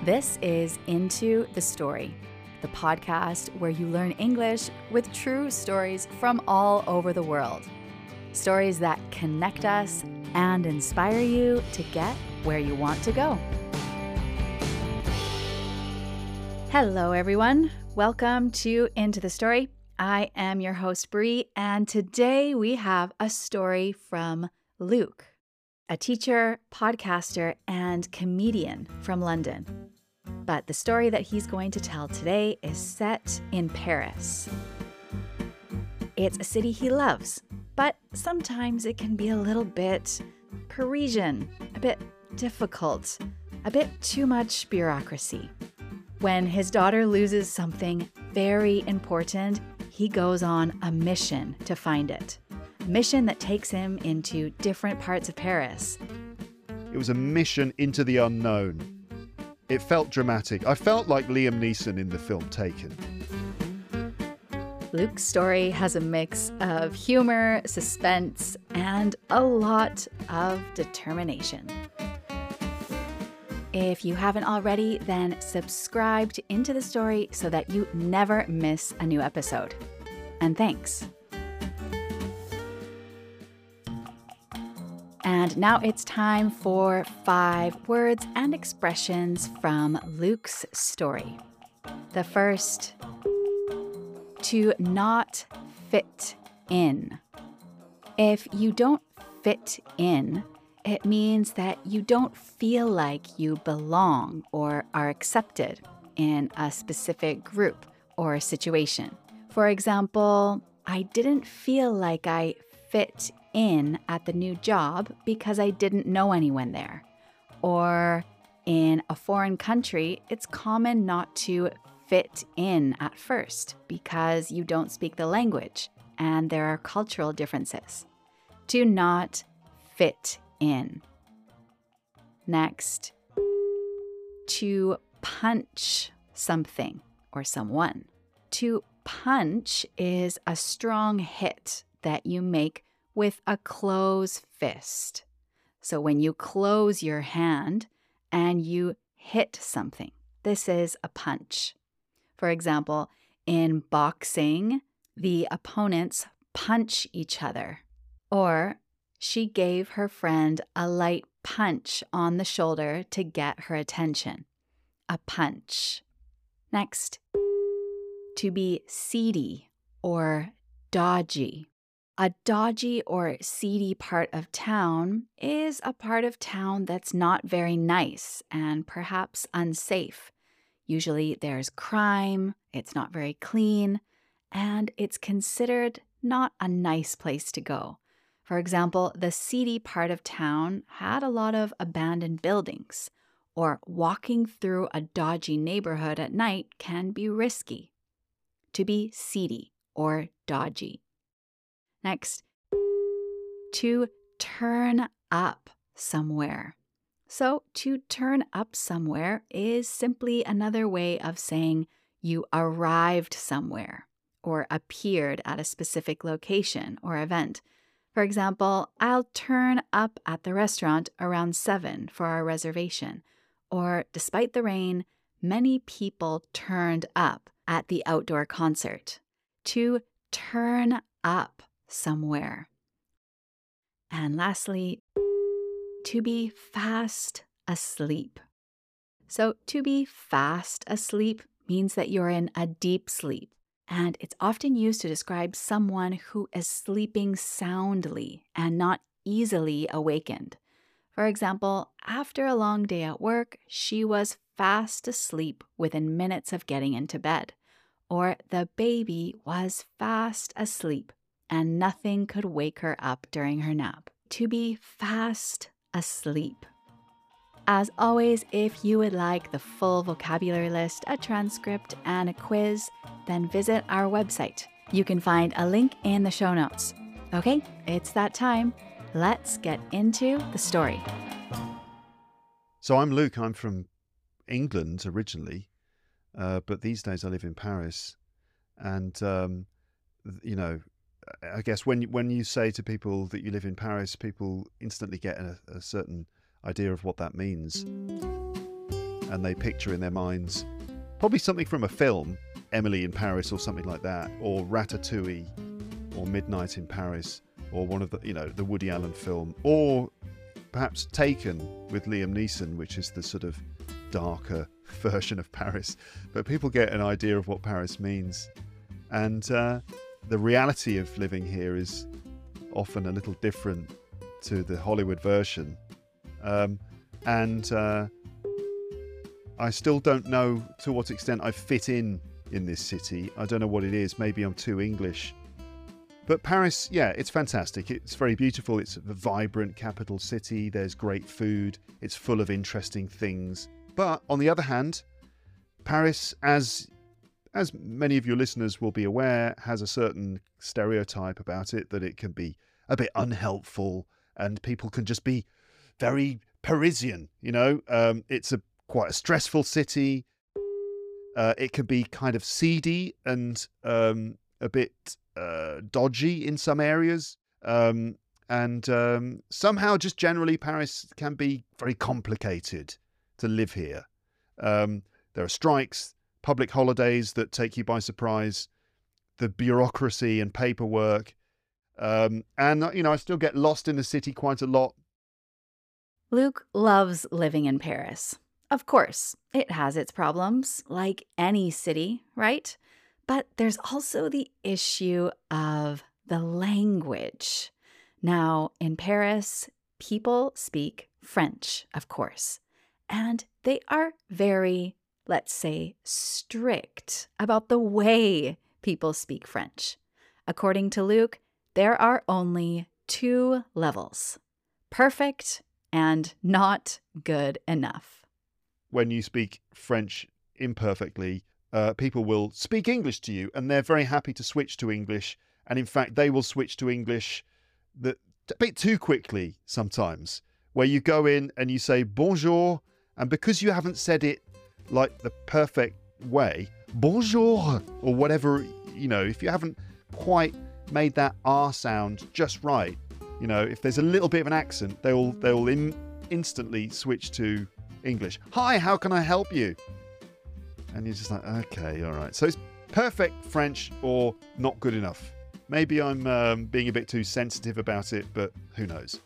This is Into the Story, the podcast where you learn English with true stories from all over the world. Stories that connect us and inspire you to get where you want to go. Hello, everyone. Welcome to Into the Story. I am your host, Bree, and today we have a story from Luke, a teacher, podcaster, and comedian from London. But the story that he's going to tell today is set in Paris. It's a city he loves, but sometimes it can be a little bit Parisian, a bit difficult, a bit too much bureaucracy. When his daughter loses something very important, he goes on a mission to find it. A mission that takes him into different parts of Paris. It was a mission into the unknown. It felt dramatic. I felt like Liam Neeson in the film Taken. Luke's story has a mix of humor, suspense, and a lot of determination. If you haven't already, then subscribe to Into the Story so that you never miss a new episode. And thanks. And now it's time for 5 words and expressions from Luke's story. The first, to not fit in. If you don't fit in, it means that you don't feel like you belong or are accepted in a specific group or situation. For example, I didn't feel like I fit in at the new job because I didn't know anyone there. Or in a foreign country, it's common not to fit in at first because you don't speak the language and there are cultural differences. To not fit in. Next, to punch something or someone. To punch is a strong hit that you make with a closed fist. So when you close your hand and you hit something, this is a punch. For example, in boxing, the opponents punch each other. Or she gave her friend a light punch on the shoulder to get her attention. A punch. Next, to be seedy or dodgy. A dodgy or seedy part of town is a part of town that's not very nice and perhaps unsafe. Usually there's crime, it's not very clean, and it's considered not a nice place to go. For example, the seedy part of town had a lot of abandoned buildings, or walking through a dodgy neighborhood at night can be risky. To be seedy or dodgy. Next, to turn up somewhere. So to turn up somewhere is simply another way of saying you arrived somewhere or appeared at a specific location or event. For example, I'll turn up at the restaurant around 7 for our reservation. Or despite the rain, many people turned up at the outdoor concert. To turn up somewhere. And lastly, to be fast asleep. So to be fast asleep means that you're in a deep sleep, and it's often used to describe someone who is sleeping soundly and not easily awakened. For example, after a long day at work, she was fast asleep within minutes of getting into bed. Or the baby was fast asleep and nothing could wake her up during her nap. To be fast asleep. As always, if you would like the full vocabulary list, a transcript, and a quiz, then visit our website. You can find a link in the show notes. Okay, it's that time. Let's get into the story. So I'm Luke. I'm from England originally, but these days I live in Paris. And, I guess when you say to people that you live in Paris, people instantly get a certain idea of what that means. and they picture in their minds probably something from a film, Emily in Paris or something like that, or Ratatouille, or Midnight in Paris, or one of the, the Woody Allen film, or perhaps Taken with Liam Neeson, which is the sort of darker version of Paris. But people get an idea of what Paris means. And the reality of living here is often a little different to the Hollywood version. And I still don't know to what extent I fit in this city. I don't know what it is. Maybe I'm too English. But Paris, yeah, it's fantastic. It's very beautiful. It's a vibrant capital city. There's great food. It's full of interesting things. But on the other hand, Paris, as many of your listeners will be aware, has a certain stereotype about it, that it can be a bit unhelpful and people can just be very Parisian, It's quite a stressful city. It can be kind of seedy and a bit dodgy in some areas. And somehow just generally Paris can be very complicated to live here. There are strikes, public holidays that take you by surprise, the bureaucracy and paperwork. And, I still get lost in the city quite a lot. Luke loves living in Paris. Of course, it has its problems, like any city, right? But there's also the issue of the language. Now, in Paris, people speak French, of course, and they are very, let's say, strict about the way people speak French. According to Luke, there are only 2 levels: perfect and not good enough. When you speak French imperfectly, people will speak English to you, and they're very happy to switch to English. And in fact, they will switch to English a bit too quickly sometimes, where you go in and you say bonjour, and because you haven't said it like the perfect way, bonjour, or whatever, if you haven't quite made that R sound just right, if there's a little bit of an accent, they will instantly switch to English. Hi, how can I help you? And you're just like, okay, all right. So it's perfect French or not good enough. Maybe I'm being a bit too sensitive about it, but who knows?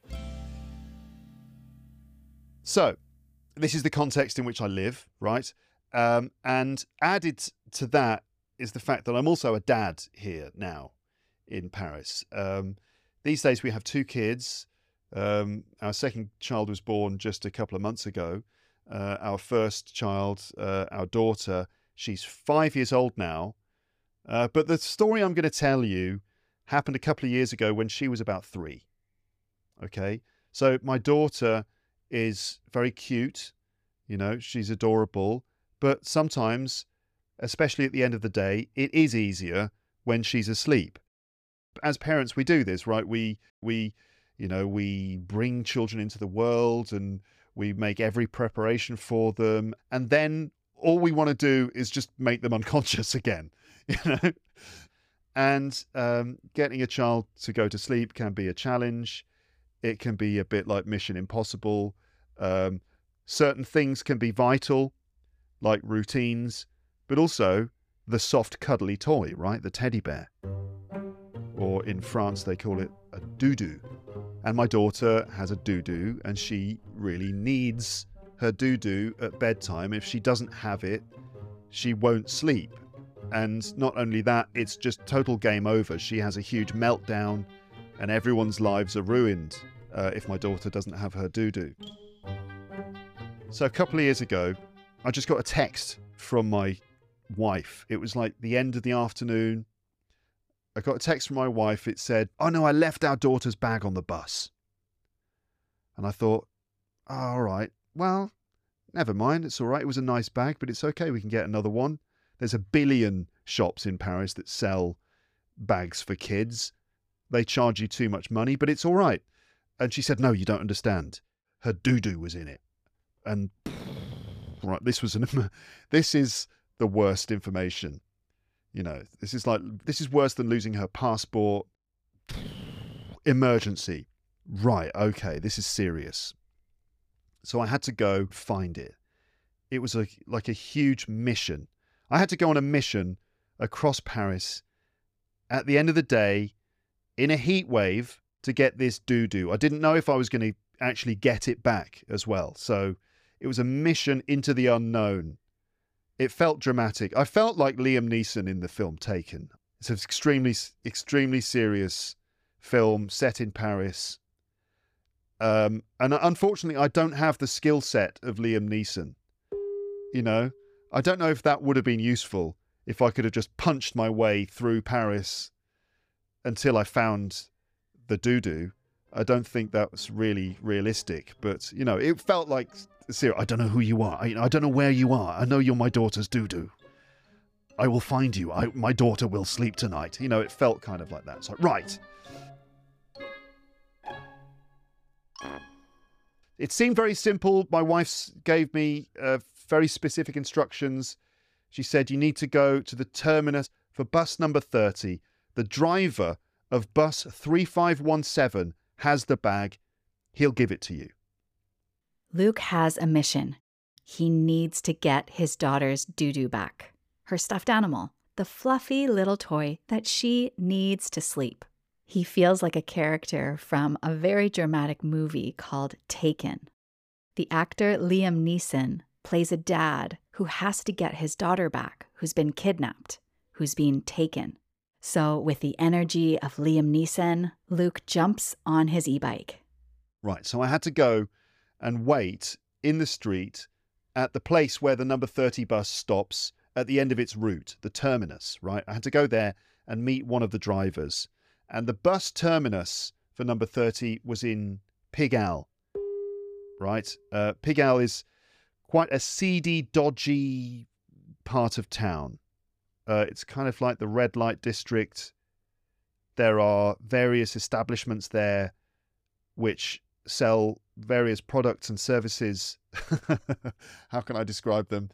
So this is the context in which I live, right? And added to that is the fact that I'm also a dad here now in Paris. These days we have 2 kids. Our second child was born just a couple of months ago. Our first child, our daughter, she's 5 years old now. But the story I'm going to tell you happened a couple of years ago when she was about 3. Okay, so my daughter is very cute, she's adorable, but sometimes, especially at the end of the day, it is easier when she's asleep. As parents, we do this, right? We bring children into the world and we make every preparation for them. And then all we want to do is just make them unconscious again, And getting a child to go to sleep can be a challenge. It can be a bit like Mission Impossible. Certain things can be vital, like routines, but also the soft, cuddly toy, right? The teddy bear. Or in France, they call it a doudou. And my daughter has a doudou, and she really needs her doudou at bedtime. If she doesn't have it, she won't sleep. And not only that, it's just total game over. She has a huge meltdown, and everyone's lives are ruined if my daughter doesn't have her doudou. So a couple of years ago, I just got a text from my wife. It was like the end of the afternoon. I got a text from my wife. It said, "Oh no, I left our daughter's bag on the bus." And I thought, oh, all right, well, never mind. It's all right. It was a nice bag, but it's okay. We can get another one. There's a billion shops in Paris that sell bags for kids. They charge you too much money, but it's all right. And she said, no, you don't understand. Her doudou was in it. And right, this is the worst information. This is worse than losing her passport. Emergency. Right, okay, this is serious. So I had to go find it. it was like a huge mission. I had to go on a mission across Paris at the end of the day in a heat wave to get this doo-doo. I didn't know if I was going to actually get it back as well. So it was a mission into the unknown. It felt dramatic. I felt like Liam Neeson in the film Taken. It's an extremely serious film set in Paris. And unfortunately, I don't have the skill set of Liam Neeson. You know, I don't know if that would have been useful if I could have just punched my way through Paris until I found the doo-doo. I don't think that was really realistic, but, you know, it felt like, I don't know who you are. I don't know where you are. I know you're my daughter's doo-doo. I will find you. My daughter will sleep tonight. You know, it felt kind of like that. So, right. It seemed very simple. My wife gave me very specific instructions. She said, you need to go to the terminus for bus number 30. The driver of bus 3517 has the bag. He'll give it to you. Luke has a mission. He needs to get his daughter's doo-doo back. Her stuffed animal, the fluffy little toy that she needs to sleep. He feels like a character from a very dramatic movie called Taken. The actor Liam Neeson plays a dad who has to get his daughter back, who's been kidnapped, who's been taken. So with the energy of Liam Neeson, Luke jumps on his e-bike. Right, so I had to go and wait in the street at the place where the number 30 bus stops at the end of its route, the terminus, right? I had to go there and meet one of the drivers. And the bus terminus for number 30 was in Pigalle, right? Pigalle is quite a seedy, dodgy part of town. It's kind of like the red light district. There are various establishments there which sell various products and services. How can I describe them?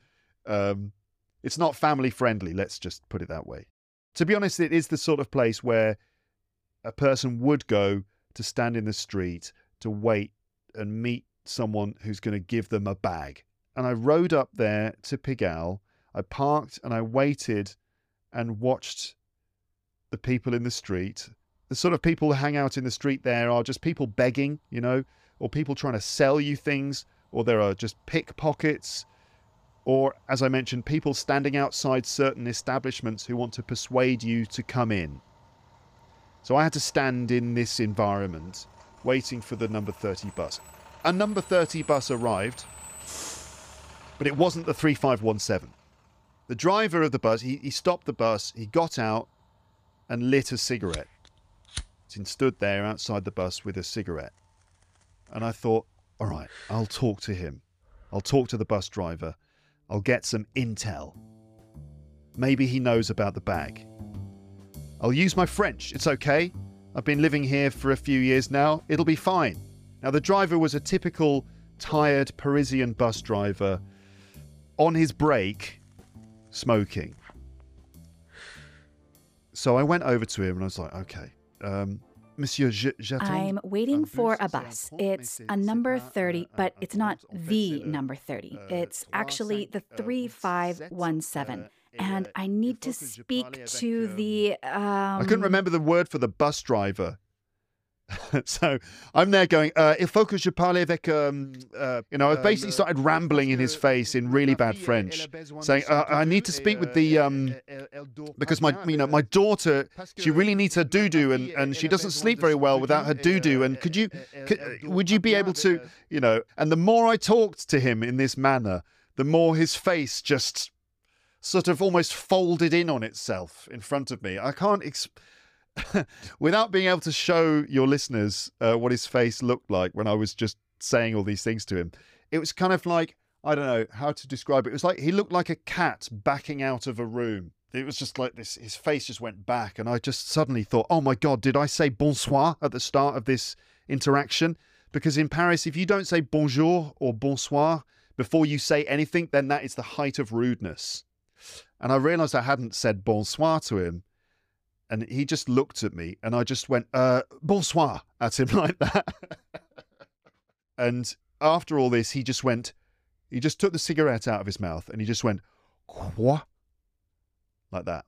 It's not family friendly, let's just put it that way. To be honest, it is the sort of place where a person would go to stand in the street to wait and meet someone who's going to give them a bag. And I rode up there to Pigalle. I parked and I waited and watched the people in the street. The sort of people who hang out in the street there are just people begging, you know, or people trying to sell you things, or there are just pickpockets, or, as I mentioned, people standing outside certain establishments who want to persuade you to come in. So I had to stand in this environment waiting for the number 30 bus. A number 30 bus arrived, but it wasn't the 3517. The driver of the bus, he stopped the bus, he got out and lit a cigarette. He stood there outside the bus with a cigarette. And I thought, all right, I'll talk to him. I'll talk to the bus driver. I'll get some intel. Maybe he knows about the bag. I'll use my French. It's okay. I've been living here for a few years now. It'll be fine. Now, the driver was a typical tired Parisian bus driver on his break, smoking. So I went over to him and I was like, okay, Monsieur, j'attends. I'm waiting for a bus. It's a number 30, but it's not the number 30. It's actually the 3517. And I need to speak to the... I couldn't remember the word for the bus driver. So I'm there going, il faut que je parle avec, I basically started rambling in his face in really bad French, saying, I need to speak with the, because my daughter, she really needs her doo-doo and she doesn't sleep very well without her doo-doo. And would you be able to, and the more I talked to him in this manner, the more his face just sort of almost folded in on itself in front of me. I can't without being able to show your listeners what his face looked like when I was just saying all these things to him. It was kind of like, I don't know how to describe it. It was like he looked like a cat backing out of a room. It was just like this, his face just went back, and I just suddenly thought, oh my God, did I say bonsoir at the start of this interaction? Because in Paris, if you don't say bonjour or bonsoir before you say anything, then that is the height of rudeness. And I realized I hadn't said bonsoir to him. And he just looked at me and I just went, bonsoir at him like that. And after all this, he just went, He just took the cigarette out of his mouth and he just went, "Quoi?" Like that.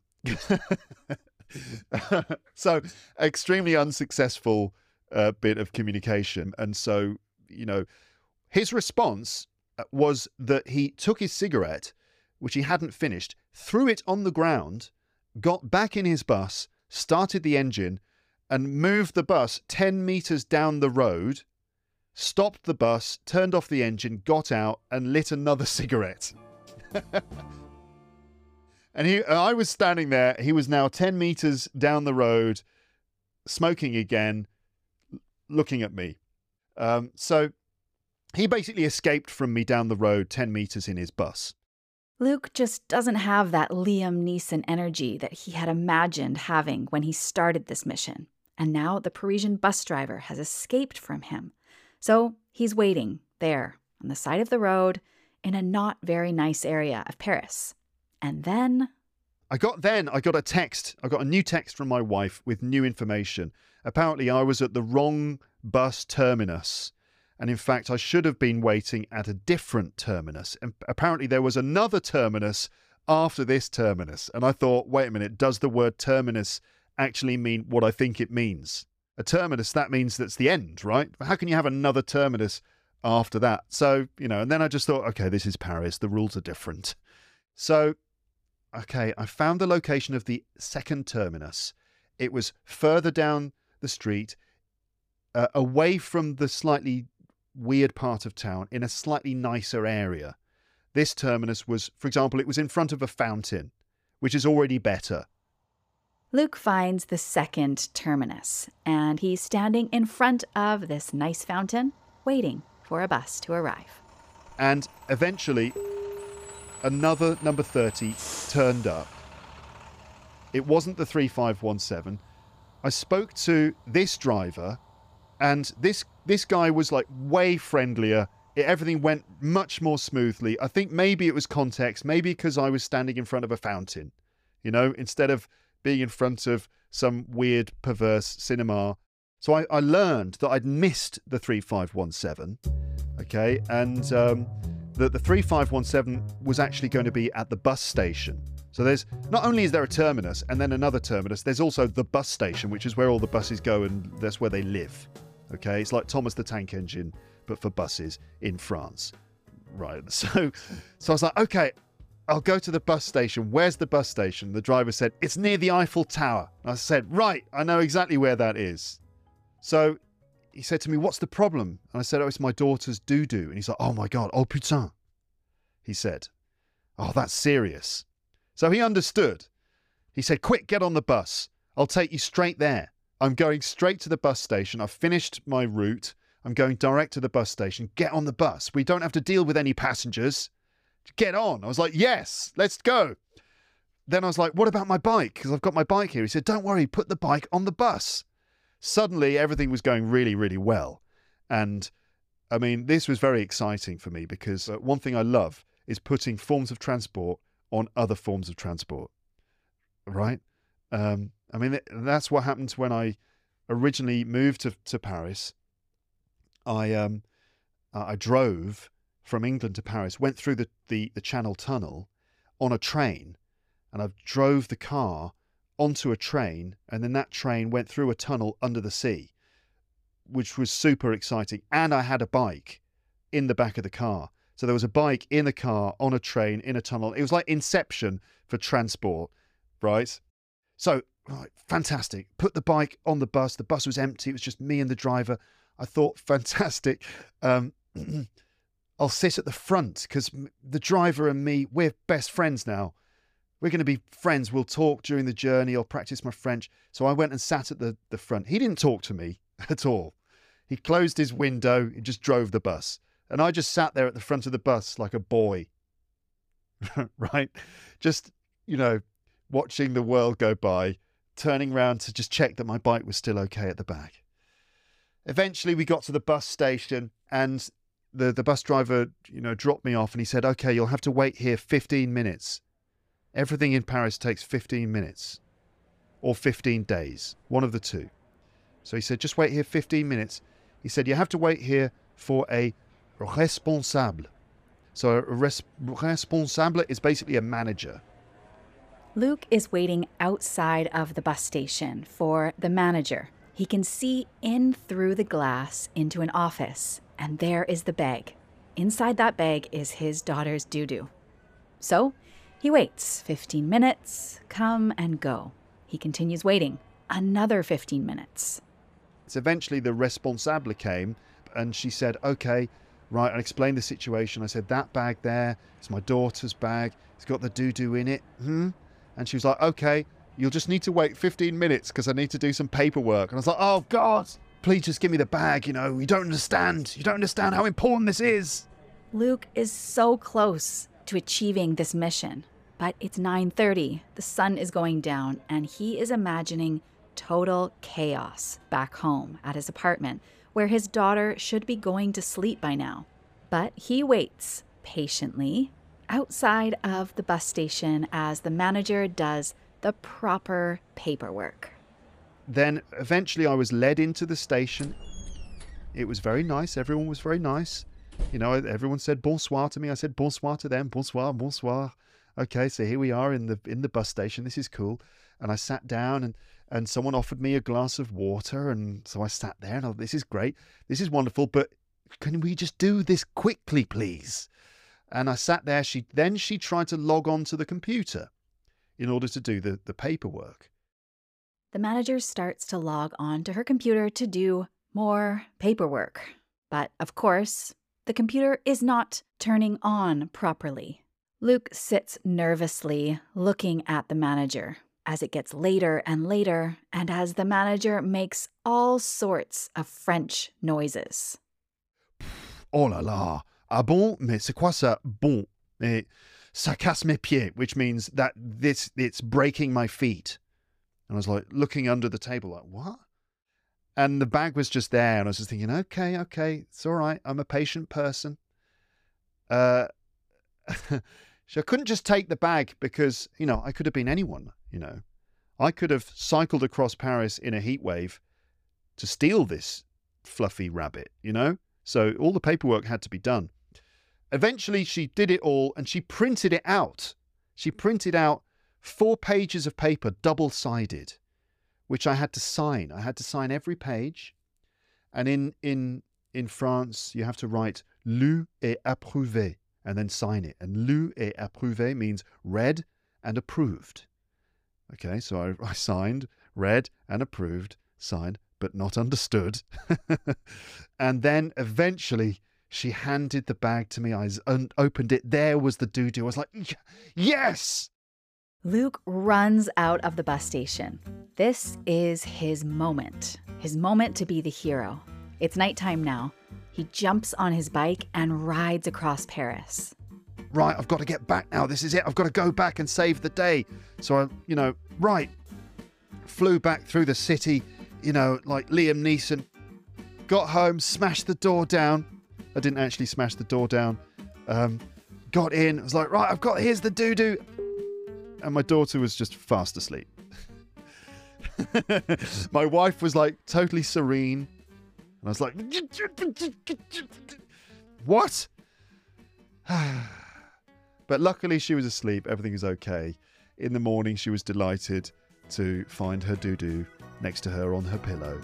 So extremely unsuccessful bit of communication. And so, his response was that he took his cigarette, which he hadn't finished, threw it on the ground, got back in his bus, started the engine, and moved the bus 10 meters down the road, stopped the bus, turned off the engine, got out, and lit another cigarette. And I was standing there. He was now 10 meters down the road, smoking again, looking at me. So he basically escaped from me down the road 10 meters in his bus. Luke just doesn't have that Liam Neeson energy that he had imagined having when he started this mission. And now the Parisian bus driver has escaped from him. So he's waiting there on the side of the road in a not very nice area of Paris. And then I got a text. I got a new text from my wife with new information. Apparently I was at the wrong bus terminus. And in fact, I should have been waiting at a different terminus. And apparently there was another terminus after this terminus. And I thought, wait a minute, does the word terminus actually mean what I think it means? A terminus, that means that's the end, right? How can you have another terminus after that? So, and then I just thought, okay, this is Paris. The rules are different. So, okay, I found the location of the second terminus. It was further down the street, away from the slightly weird part of town, in a slightly nicer area. This terminus was, for example, it was in front of a fountain, which is already better. Luke finds the second terminus, and he's standing in front of this nice fountain, waiting for a bus to arrive. And eventually, another number 30 turned up. It wasn't the 3517. I spoke to this driver, and this guy was like way friendlier. Everything went much more smoothly. I think maybe it was context, maybe because I was standing in front of a fountain, instead of being in front of some weird, perverse cinema. So I learned that I'd missed the 3517, okay, and that the 3517 was actually going to be at the bus station. So there's, not only is there a terminus and then another terminus, there's also the bus station, which is where all the buses go and that's where they live. Okay, it's like Thomas the Tank Engine, but for buses in France. Right, so I was like, okay, I'll go to the bus station. Where's the bus station? The driver said, it's near the Eiffel Tower. And I said, right, I know exactly where that is. So he said to me, what's the problem? And I said, oh, it's my daughter's doo-doo. And he's like, oh my God, oh putain, he said. Oh, that's serious. So he understood. He said, quick, get on the bus. I'll take you straight there. I'm going straight to the bus station. I've finished my route. I'm going direct to the bus station. Get on the bus. We don't have to deal with any passengers. Get on. I was like, yes, let's go. Then I was like, what about my bike? Because I've got my bike here. He said, don't worry, put the bike on the bus. Suddenly, everything was going really, really well. And I mean, this was very exciting for me because one thing I love is putting forms of transport on other forms of transport, right? I mean, that's what happened when I originally moved to Paris. I drove from England to Paris, went through the Channel Tunnel on a train, and I drove the car onto a train, and then that train went through a tunnel under the sea, which was super exciting. And I had a bike in the back of the car. So there was a bike in the car, on a train, in a tunnel. It was like Inception for transport, right? So, right, fantastic. Put the bike on the bus. The bus was empty. It was just me and the driver. I thought, fantastic. I'll sit at the front because the driver and me, we're best friends now. We're going to be friends. We'll talk during the journey. I'll practice my French. So I went and sat at the front. He didn't talk to me at all. He closed his window. He just drove the bus. And I just sat there at the front of the bus like a boy, right? Just, watching the world go by, turning around to just check that my bike was still okay at the back. Eventually we got to the bus station and the bus driver, dropped me off and he said, okay, you'll have to wait here 15 minutes. Everything in Paris takes 15 minutes or 15 days, one of the two. So he said, just wait here 15 minutes. He said, you have to wait here for a responsable. So a responsable is basically a manager. Luke is waiting outside of the bus station for the manager. He can see in through the glass into an office, and there is the bag. Inside that bag is his daughter's doo-doo. So he waits 15 minutes, come and go. He continues waiting another 15 minutes. So eventually the responsable came and she said, okay, right, I explained the situation. I said, that bag there, it's my daughter's bag. It's got the doo-doo in it. And she was like, okay, you'll just need to wait 15 minutes because I need to do some paperwork. And I was like, oh, God, please just give me the bag. You don't understand. You don't understand how important this is. Luke is so close to achieving this mission. But it's 9:30, the sun is going down, and he is imagining total chaos back home at his apartment, where his daughter should be going to sleep by now. But he waits patiently outside of the bus station as the manager does the proper paperwork. Then eventually I was led into the station. It was very nice. Everyone was very nice. Everyone said bonsoir to me. I said bonsoir to them. Bonsoir, bonsoir. Okay, so here we are in the bus station. This is cool. And I sat down and someone offered me a glass of water. And so I sat there and this is great. This is wonderful. But can we just do this quickly, please? And I sat there. She tried to log on to the computer in order to do the paperwork. The manager starts to log on to her computer to do more paperwork. But of course, the computer is not turning on properly. Luke sits nervously looking at the manager as it gets later and later, and as the manager makes all sorts of French noises. Oh là là. Ah bon? Mais c'est quoi ça? Bon. Mais ça casse mes pieds, which means that it's breaking my feet. And I was like looking under the table like, what? And the bag was just there, and I was just thinking, okay, it's all right. I'm a patient person. So I couldn't just take the bag because, I could have been anyone, I could have cycled across Paris in a heat wave to steal this fluffy rabbit, So all the paperwork had to be done. Eventually she did it all and she printed it out. She printed out 4 pages of paper, double-sided, which I had to sign. I had to sign every page. And in France, you have to write lu et approuvé and then sign it. And lu et approuvé means read and approved. Okay, so I signed, read and approved, signed, but not understood. And then eventually she handed the bag to me. I opened it. There was the doo-doo. I was like, yes! Luke runs out of the bus station. This is his moment to be the hero. It's nighttime now. He jumps on his bike and rides across Paris. Right, I've got to get back now. This is it. I've got to go back and save the day. So I, flew back through the city, like Liam Neeson. Got home, smashed the door down. I didn't actually smash the door down. Got in. I was like, right, here's the doo-doo. And my daughter was just fast asleep. My wife was like totally serene. And I was like, what? But luckily she was asleep. Everything was okay. In the morning, she was delighted to find her doo-doo next to her on her pillow.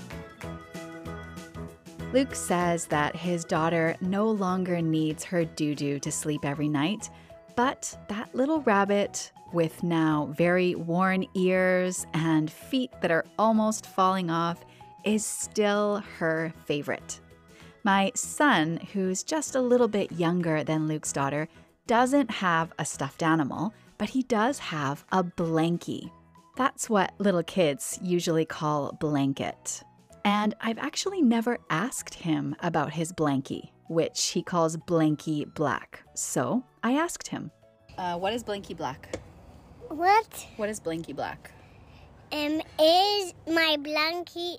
Luke says that his daughter no longer needs her doo-doo to sleep every night, but that little rabbit with now very worn ears and feet that are almost falling off is still her favorite. My son, who's just a little bit younger than Luke's daughter, doesn't have a stuffed animal, but he does have a blankie. That's what little kids usually call blanket. And I've actually never asked him about his blankie, which he calls Blankie Black. So I asked him. What is Blankie Black? What? What is Blankie Black? Is my blankie,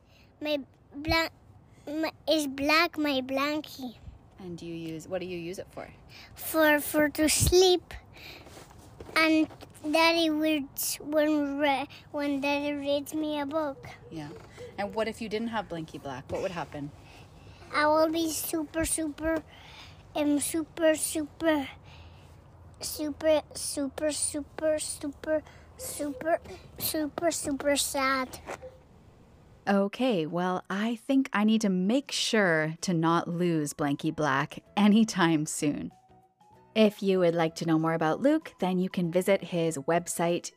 is black my blankie. And what do you use it for? For to sleep. And Daddy reads when Daddy reads me a book. Yeah. And what if you didn't have Blankie Black? What would happen? I will be super am super, super, super, super, super, super, super, super, super sad. Okay, well, I think I need to make sure to not lose Blanky Black anytime soon. If you would like to know more about Luke, then you can visit his website,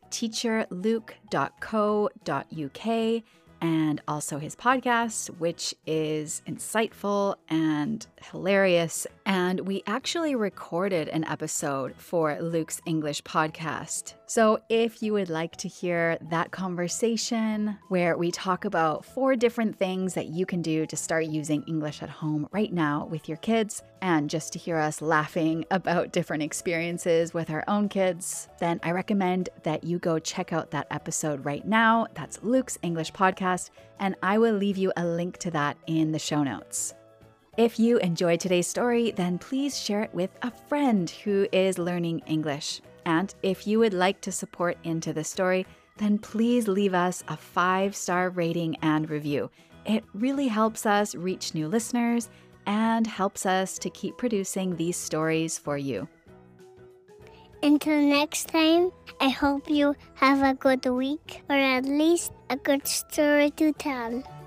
teacherluke.co.uk, and also his podcast, which is insightful and hilarious. And we actually recorded an episode for Luke's English podcast. So if you would like to hear that conversation where we talk about 4 different things that you can do to start using English at home right now with your kids, and just to hear us laughing about different experiences with our own kids, then I recommend that you go check out that episode right now. That's Luke's English podcast, and I will leave you a link to that in the show notes. If you enjoyed today's story, then please share it with a friend who is learning English. And if you would like to support Into the Story, then please leave us a 5-star rating and review. It really helps us reach new listeners and helps us to keep producing these stories for you. Until next time, I hope you have a good week, or at least a good story to tell.